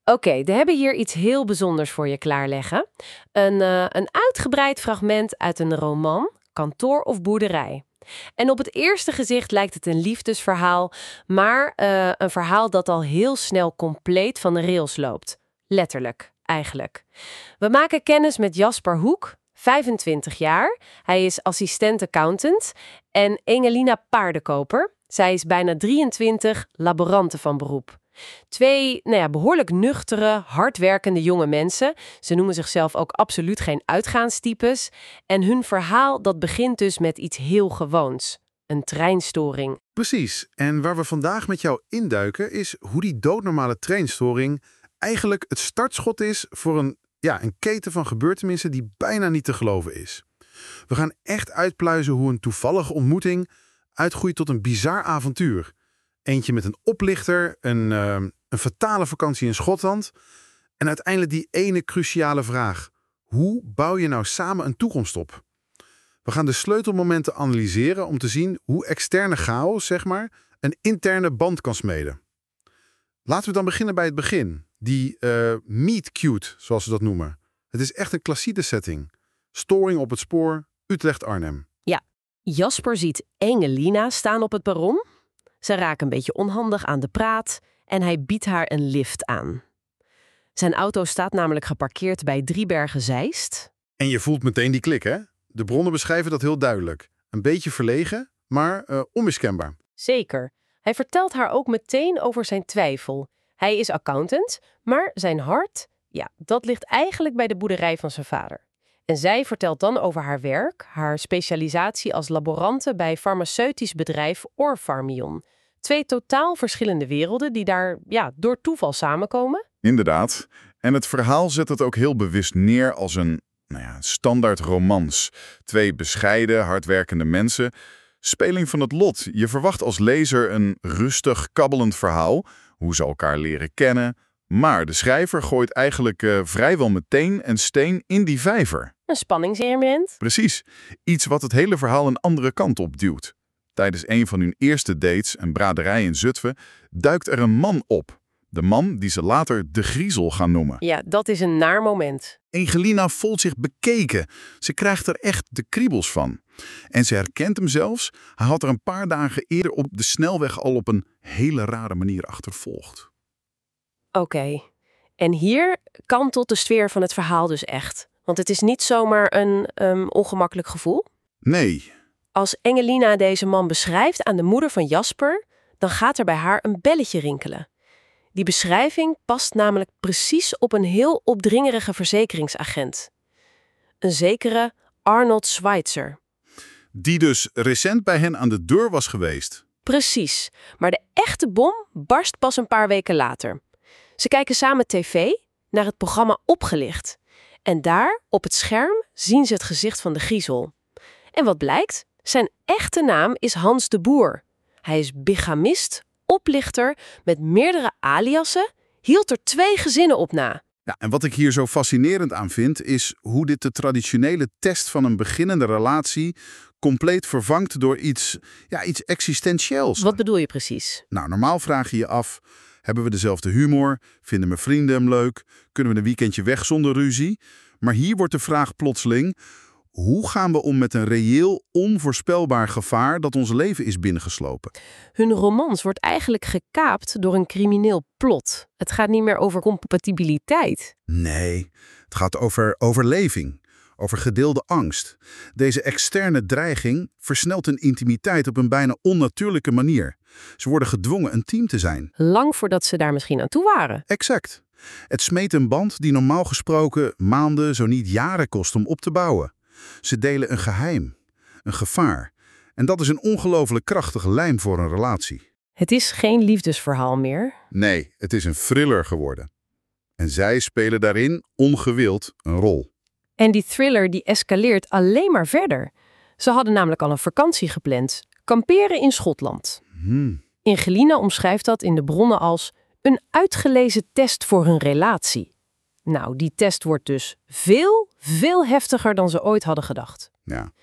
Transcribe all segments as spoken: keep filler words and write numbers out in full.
Oké, okay, we hebben hier iets heel bijzonders voor je klaarleggen. Een, uh, een uitgebreid fragment uit een roman, Kantoor of Boerderij. En op het eerste gezicht lijkt het een liefdesverhaal, maar uh, een verhaal dat al heel snel compleet van de rails loopt. Letterlijk, eigenlijk. We maken kennis met Jasper Hoek, vijfentwintig jaar. Hij is assistent-accountant. En Engelina Paardenkoper. Zij is bijna drieëntwintig, laborante van beroep. Twee nou ja, behoorlijk nuchtere, hardwerkende jonge mensen. Ze noemen zichzelf ook absoluut geen uitgaanstypes. En hun verhaal dat begint dus met iets heel gewoons. Een treinstoring. Precies. En waar we vandaag met jou induiken is hoe die doodnormale treinstoring eigenlijk het startschot is voor een, ja, een keten van gebeurtenissen die bijna niet te geloven is. We gaan echt uitpluizen hoe een toevallige ontmoeting uitgroeit tot een bizar avontuur. Eentje met een oplichter, een, uh, een fatale vakantie in Schotland en uiteindelijk die ene cruciale vraag. Hoe bouw je nou samen een toekomst op? We gaan de sleutelmomenten analyseren om te zien hoe externe chaos, zeg maar, een interne band kan smeden. Laten we dan beginnen bij het begin. Die uh, meet cute, zoals ze dat noemen. Het is echt een klassieke setting. Storing op het spoor, Utrecht-Arnhem. Ja, Jasper ziet Engelina staan op het perron. Ze raken een beetje onhandig aan de praat en hij biedt haar een lift aan. Zijn auto staat namelijk geparkeerd bij Driebergen-Zeist. En je voelt meteen die klik, hè? De bronnen beschrijven dat heel duidelijk. Een beetje verlegen, maar uh, onmiskenbaar. Zeker. Hij vertelt haar ook meteen over zijn twijfel. Hij is accountant, maar zijn hart, ja, dat ligt eigenlijk bij de boerderij van zijn vader. En zij vertelt dan over haar werk, haar specialisatie als laborante bij farmaceutisch bedrijf Orpharmion. Twee totaal verschillende werelden die daar ja, door toeval samenkomen. Inderdaad. En het verhaal zet het ook heel bewust neer als een nou ja, standaard romans. Twee bescheiden, hardwerkende mensen. Speling van het lot. Je verwacht als lezer een rustig, kabbelend verhaal. Hoe ze elkaar leren kennen. Maar de schrijver gooit eigenlijk uh, vrijwel meteen een steen in die vijver. Een spanningselement. Precies. Iets wat het hele verhaal een andere kant op duwt. Tijdens een van hun eerste dates, een braderij in Zutphen, duikt er een man op. De man die ze later de griezel gaan noemen. Ja, dat is een naar moment. Engelina voelt zich bekeken. Ze krijgt er echt de kriebels van. En ze herkent hem zelfs. Hij had er een paar dagen eerder op de snelweg al op een hele rare manier achtervolgd. Oké. Okay. En hier kantelt de sfeer van het verhaal dus echt. Want het is niet zomaar een um, ongemakkelijk gevoel. Nee. Als Engelina deze man beschrijft aan de moeder van Jasper, dan gaat er bij haar een belletje rinkelen. Die beschrijving past namelijk precies op een heel opdringerige verzekeringsagent. Een zekere Arnold Schweitzer. Die dus recent bij hen aan de deur was geweest. Precies, maar de echte bom barst pas een paar weken later. Ze kijken samen tv naar het programma Opgelicht. En daar, op het scherm, zien ze het gezicht van de griezel. En wat blijkt? Zijn echte naam is Hans de Boer. Hij is bigamist, oplichter met meerdere aliassen, hield er twee gezinnen op na. Ja, en wat ik hier zo fascinerend aan vind, is hoe dit de traditionele test van een beginnende relatie compleet vervangt door iets, ja, iets existentieels. Wat bedoel je precies? Nou, normaal vraag je je af, hebben we dezelfde humor? Vinden mijn vrienden hem leuk? Kunnen we een weekendje weg zonder ruzie? Maar hier wordt de vraag plotseling, hoe gaan we om met een reëel, onvoorspelbaar gevaar dat ons leven is binnengeslopen? Hun romans wordt eigenlijk gekaapt door een crimineel plot. Het gaat niet meer over compatibiliteit. Nee, het gaat over overleving, over gedeelde angst. Deze externe dreiging versnelt hun intimiteit op een bijna onnatuurlijke manier. Ze worden gedwongen een team te zijn. Lang voordat ze daar misschien aan toe waren. Exact. Het smeet een band die normaal gesproken maanden, zo niet jaren kost om op te bouwen. Ze delen een geheim, een gevaar. En dat is een ongelooflijk krachtige lijm voor een relatie. Het is geen liefdesverhaal meer. Nee, het is een thriller geworden. En zij spelen daarin ongewild een rol. En die thriller die escaleert alleen maar verder. Ze hadden namelijk al een vakantie gepland. Kamperen in Schotland. Hmm. Engelina omschrijft dat in de bronnen als een uitgelezen test voor hun relatie. Nou, die test wordt dus veel, veel heftiger dan ze ooit hadden gedacht. Ja.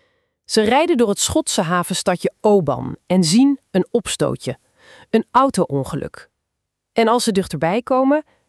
Ze rijden door het Schotse havenstadje Oban en zien een opstootje. Een auto-ongeluk. En als ze dichterbij komen,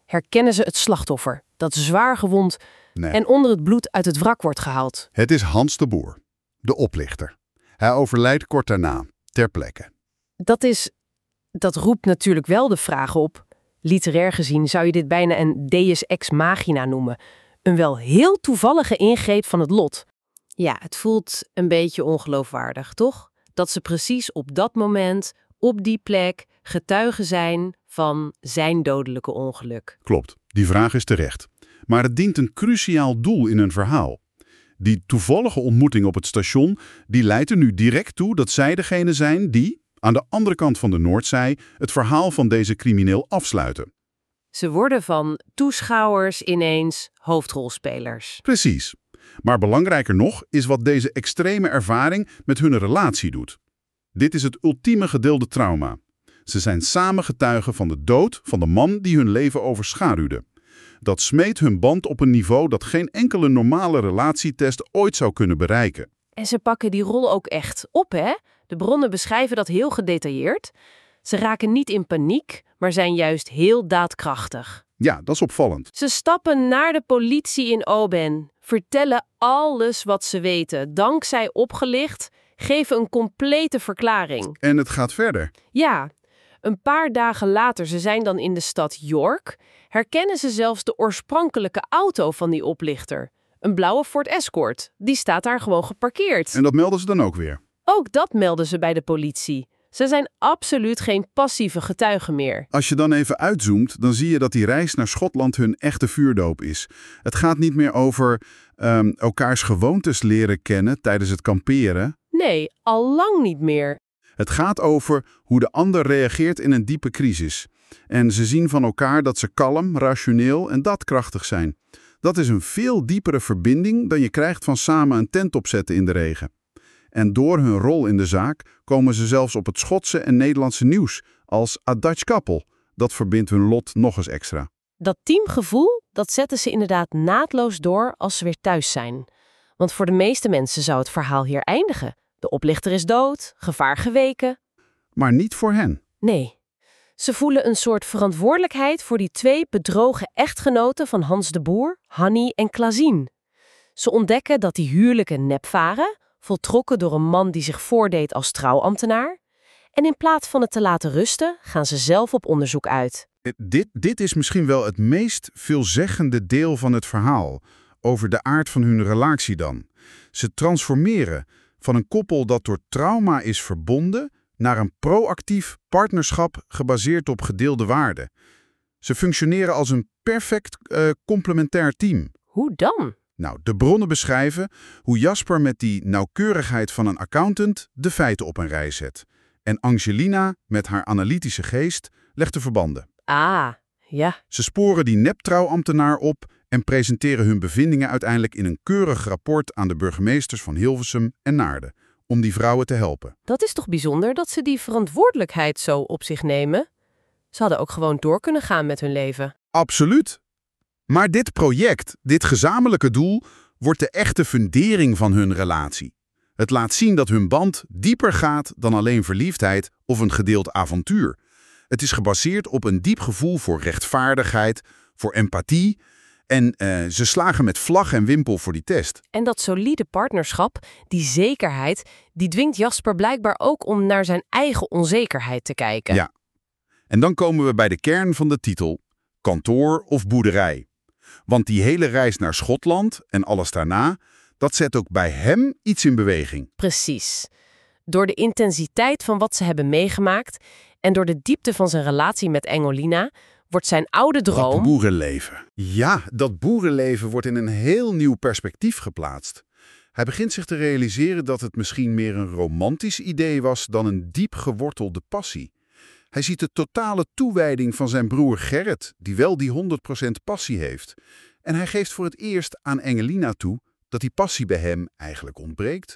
herkennen ze het slachtoffer, dat zwaar gewond Nee. en onder het bloed uit het wrak wordt gehaald. Het is Hans de Boer, de oplichter. Hij overlijdt kort daarna, ter plekke. Dat is, dat roept natuurlijk wel de vraag op. Literair gezien zou je dit bijna een deus ex machina noemen. Een wel heel toevallige ingreep van het lot. Ja, het voelt een beetje ongeloofwaardig, toch? Dat ze precies op dat moment, op die plek, getuigen zijn van zijn dodelijke ongeluk. Klopt, die vraag is terecht. Maar het dient een cruciaal doel in een verhaal. Die toevallige ontmoeting op het station, die leidt er nu direct toe dat zij degene zijn die, aan de andere kant van de Noordzee, het verhaal van deze crimineel afsluiten. Ze worden van toeschouwers ineens hoofdrolspelers. Precies. Maar belangrijker nog is wat deze extreme ervaring met hun relatie doet. Dit is het ultieme gedeelde trauma. Ze zijn samen getuigen van de dood van de man die hun leven overschaduwde. Dat smeet hun band op een niveau dat geen enkele normale relatietest ooit zou kunnen bereiken. En ze pakken die rol ook echt op, hè? De bronnen beschrijven dat heel gedetailleerd. Ze raken niet in paniek, maar zijn juist heel daadkrachtig. Ja, dat is opvallend. Ze stappen naar de politie in Oben, vertellen alles wat ze weten, dankzij opgelicht, geven een complete verklaring. En het gaat verder. Ja, een paar dagen later, ze zijn dan in de stad York, herkennen ze zelfs de oorspronkelijke auto van die oplichter. Een blauwe Ford Escort. Die staat daar gewoon geparkeerd. En dat melden ze dan ook weer. Ook dat melden ze bij de politie. Ze zijn absoluut geen passieve getuigen meer. Als je dan even uitzoomt, dan zie je dat die reis naar Schotland hun echte vuurdoop is. Het gaat niet meer over um, elkaars gewoontes leren kennen tijdens het kamperen. Nee, al lang niet meer. Het gaat over hoe de ander reageert in een diepe crisis. En ze zien van elkaar dat ze kalm, rationeel en daadkrachtig zijn. Dat is een veel diepere verbinding dan je krijgt van samen een tent opzetten in de regen. En door hun rol in de zaak komen ze zelfs op het Schotse en Nederlandse nieuws als A Dutch Couple. Dat verbindt hun lot nog eens extra. Dat teamgevoel, dat zetten ze inderdaad naadloos door als ze weer thuis zijn. Want voor de meeste mensen zou het verhaal hier eindigen. De oplichter is dood, gevaar geweken. Maar niet voor hen. Nee. Ze voelen een soort verantwoordelijkheid voor die twee bedrogen echtgenoten van Hans de Boer, Hannie en Klazien. Ze ontdekken dat die huwelijken nep waren, voltrokken door een man die zich voordeed als trouwambtenaar. En in plaats van het te laten rusten, gaan ze zelf op onderzoek uit. Dit, dit is misschien wel het meest veelzeggende deel van het verhaal, over de aard van hun relatie dan. Ze transformeren van een koppel dat door trauma is verbonden naar een proactief partnerschap gebaseerd op gedeelde waarden. Ze functioneren als een perfect uh, complementair team. Hoe dan? Nou, de bronnen beschrijven hoe Jasper met die nauwkeurigheid van een accountant de feiten op een rij zet. En Angelina, met haar analytische geest, legt de verbanden. Ah, ja. Ze sporen die neptrouwambtenaar op en presenteren hun bevindingen uiteindelijk in een keurig rapport aan de burgemeesters van Hilversum en Naarden, om die vrouwen te helpen. Dat is toch bijzonder dat ze die verantwoordelijkheid zo op zich nemen? Ze hadden ook gewoon door kunnen gaan met hun leven. Absoluut. Maar dit project, dit gezamenlijke doel, wordt de echte fundering van hun relatie. Het laat zien dat hun band dieper gaat dan alleen verliefdheid of een gedeeld avontuur. Het is gebaseerd op een diep gevoel voor rechtvaardigheid, voor empathie. En uh, ze slagen met vlag en wimpel voor die test. En dat solide partnerschap, die zekerheid, die dwingt Jasper blijkbaar ook om naar zijn eigen onzekerheid te kijken. Ja. En dan komen we bij de kern van de titel, kantoor of boerderij. Want die hele reis naar Schotland en alles daarna, dat zet ook bij hem iets in beweging. Precies. Door de intensiteit van wat ze hebben meegemaakt en door de diepte van zijn relatie met Engelina wordt zijn oude droom... Dat boerenleven. Ja, dat boerenleven wordt in een heel nieuw perspectief geplaatst. Hij begint zich te realiseren dat het misschien meer een romantisch idee was dan een diep gewortelde passie. Hij ziet de totale toewijding van zijn broer Gerrit, die wel die honderd procent passie heeft. En hij geeft voor het eerst aan Engelina toe dat die passie bij hem eigenlijk ontbreekt.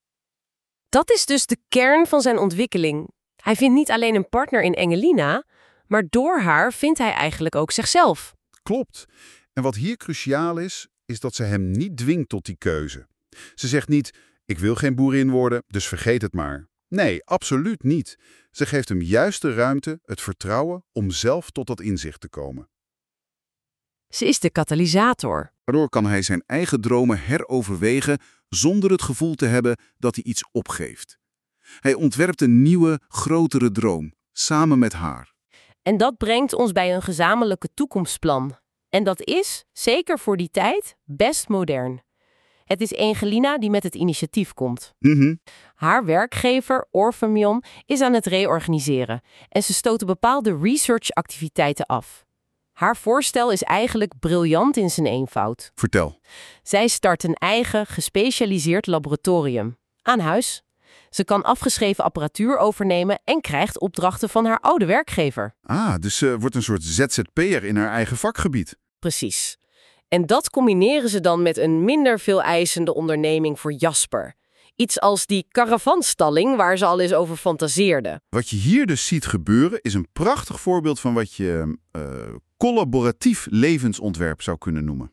Dat is dus de kern van zijn ontwikkeling. Hij vindt niet alleen een partner in Engelina, maar door haar vindt hij eigenlijk ook zichzelf. Klopt. En wat hier cruciaal is, is dat ze hem niet dwingt tot die keuze. Ze zegt niet, ik wil geen boerin worden, dus vergeet het maar. Nee, absoluut niet. Ze geeft hem juist de ruimte, het vertrouwen om zelf tot dat inzicht te komen. Ze is de katalysator. Daardoor kan hij zijn eigen dromen heroverwegen zonder het gevoel te hebben dat hij iets opgeeft. Hij ontwerpt een nieuwe, grotere droom, samen met haar. En dat brengt ons bij een gezamenlijke toekomstplan. En dat is, zeker voor die tijd, best modern. Het is Angelina die met het initiatief komt. Mm-hmm. Haar werkgever, Orpheum, is aan het reorganiseren en ze stoten bepaalde researchactiviteiten af. Haar voorstel is eigenlijk briljant in zijn eenvoud. Vertel. Zij start een eigen, gespecialiseerd laboratorium. Aan huis. Ze kan afgeschreven apparatuur overnemen en krijgt opdrachten van haar oude werkgever. Ah, dus ze wordt een soort Z Z P'er in haar eigen vakgebied. Precies. En dat combineren ze dan met een minder veel eisende onderneming voor Jasper. Iets als die caravanstalling waar ze al eens over fantaseerde. Wat je hier dus ziet gebeuren is een prachtig voorbeeld van wat je uh, collaboratief levensontwerp zou kunnen noemen.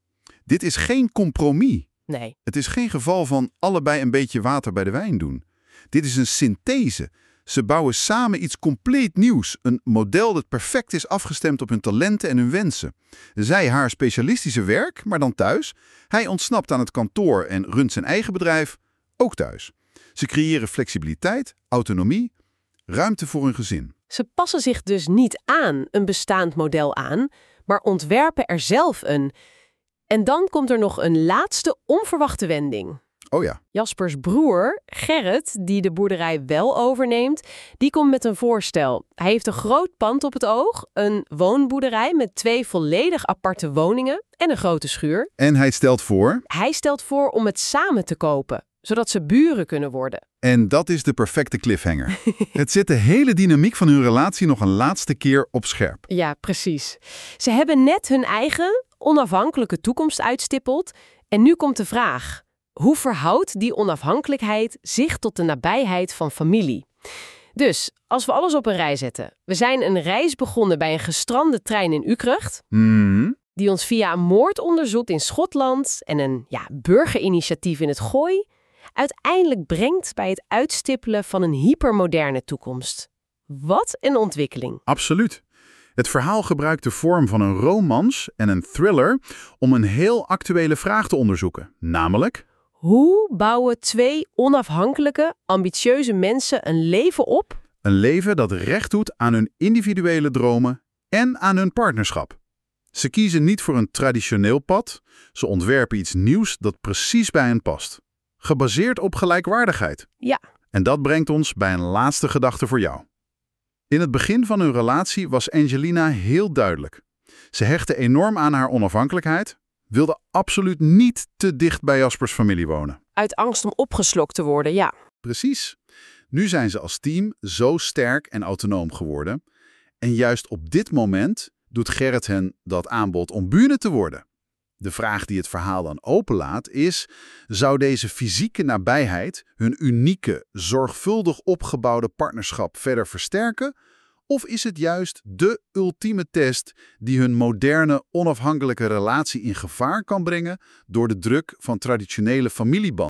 Dit is geen compromis. Nee. Het is geen geval van allebei een beetje water bij de wijn doen. Dit is een synthese. Ze bouwen samen iets compleet nieuws. Een model dat perfect is afgestemd op hun talenten en hun wensen. Zij haar specialistische werk, maar dan thuis. Hij ontsnapt aan het kantoor en runt zijn eigen bedrijf, ook thuis. Ze creëren flexibiliteit, autonomie, ruimte voor hun gezin. Ze passen zich dus niet aan een bestaand model aan, maar ontwerpen er zelf een. En dan komt er nog een laatste onverwachte wending. Oh ja. Jaspers broer, Gerrit, die de boerderij wel overneemt, die komt met een voorstel. Hij heeft een groot pand op het oog, een woonboerderij met twee volledig aparte woningen en een grote schuur. En hij stelt voor... Hij stelt voor om het samen te kopen, zodat ze buren kunnen worden. En dat is de perfecte cliffhanger. Het zet de hele dynamiek van hun relatie nog een laatste keer op scherp. Ja, precies. Ze hebben net hun eigen, onafhankelijke toekomst uitstippeld. En nu komt de vraag: hoe verhoudt die onafhankelijkheid zich tot de nabijheid van familie? Dus, als we alles op een rij zetten. We zijn een reis begonnen bij een gestrande trein in Utrecht, Mm. die ons via een moordonderzoek in Schotland en een ja, burgerinitiatief in het Gooi uiteindelijk brengt bij het uitstippelen van een hypermoderne toekomst. Wat een ontwikkeling. Absoluut. Het verhaal gebruikt de vorm van een romans en een thriller om een heel actuele vraag te onderzoeken. Namelijk: hoe bouwen twee onafhankelijke, ambitieuze mensen een leven op? een leven dat recht doet aan hun individuele dromen en aan hun partnerschap. Ze kiezen niet voor een traditioneel pad, ze ontwerpen iets nieuws dat precies bij hen past. Gebaseerd op gelijkwaardigheid. Ja. En dat brengt ons bij een laatste gedachte voor jou. In het begin van hun relatie was Angelina heel duidelijk. Ze hechtte enorm aan haar onafhankelijkheid, wilde absoluut niet te dicht bij Jaspers familie wonen. Uit angst om opgeslokt te worden, ja. Precies. Nu zijn ze als team zo sterk en autonoom geworden. En juist op dit moment doet Gerrit hen dat aanbod om buren te worden. De vraag die het verhaal dan openlaat is: zou deze fysieke nabijheid hun unieke, zorgvuldig opgebouwde partnerschap verder versterken? Of is het juist de ultieme test die hun moderne, onafhankelijke relatie in gevaar kan brengen door de druk van traditionele familiebanden?